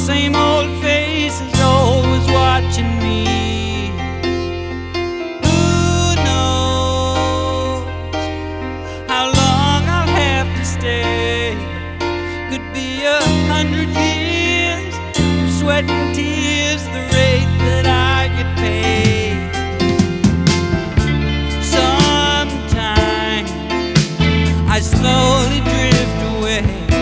same old face is always watching me. Who knows how long I'll have to stay? Could be 100 years of sweat and tears, the rate that I get paid. Sometimes I slowly drift away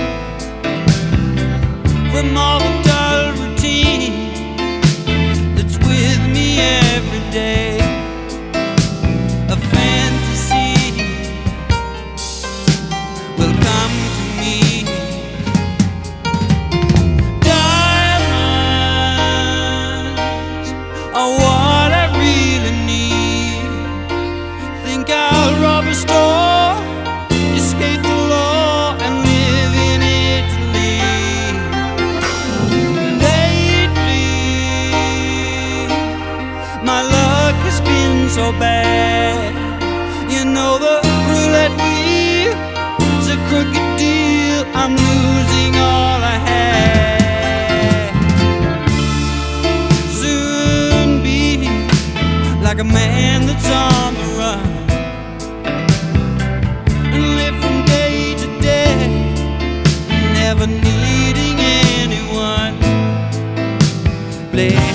from all the dull routine that's with me every day. A fantasy will come to me. Diamonds are what I really need. Think I'll rob a store, escape the law, and live in Italy. My luck has been so bad. You know the roulette wheel is a crooked deal. I'm losing all I had. Soon be like a man that's on the run and live from day to day, never needing anyone. Play